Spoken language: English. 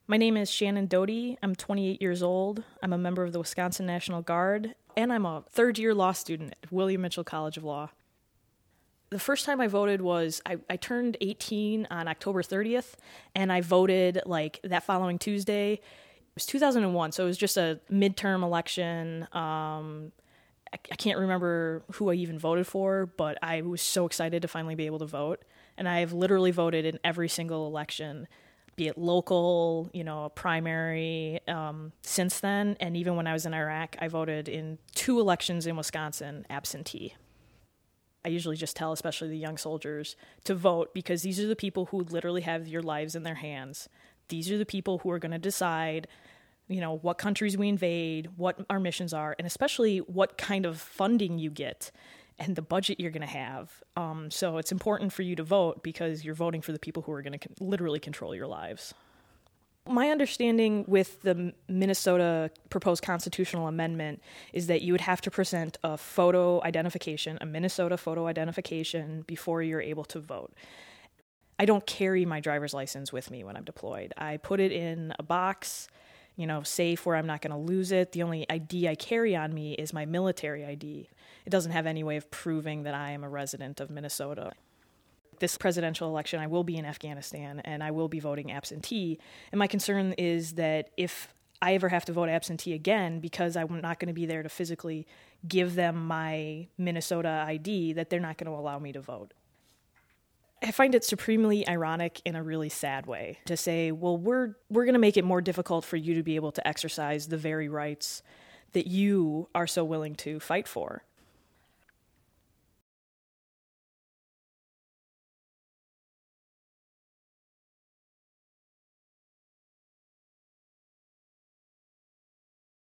My name is Shannon Doty. I'm 28 years old. I'm a member of the Wisconsin National Guard, and I'm a third-year law student at William Mitchell College of Law. The first time I voted was I turned 18 on October 30th, and I voted that following Tuesday. It was 2001, so it was just a midterm election. I can't remember who I even voted for, but I was so excited to finally be able to vote. And I've literally voted in every single election, be it local, a primary, since then. And even when I was in Iraq, I voted in 2 elections in Wisconsin absentee. I usually just tell, especially the young soldiers, to vote because these are the people who literally have your lives in their hands. These are the people who are going to decide, what countries we invade, what our missions are, and especially what kind of funding you get and the budget you're going to have. So it's important for you to vote because you're voting for the people who are going to literally control your lives. My understanding with the Minnesota proposed constitutional amendment is that you would have to present a photo identification, a Minnesota photo identification, before you're able to vote. I don't carry my driver's license with me when I'm deployed. I put it in a box, safe where I'm not going to lose it. The only ID I carry on me is my military ID. It doesn't have any way of proving that I am a resident of Minnesota. This presidential election, I will be in Afghanistan, and I will be voting absentee. And my concern is that if I ever have to vote absentee again, because I'm not going to be there to physically give them my Minnesota ID, that they're not going to allow me to vote. I find it supremely ironic in a really sad way to say, well, we're going to make it more difficult for you to be able to exercise the very rights that you are so willing to fight for.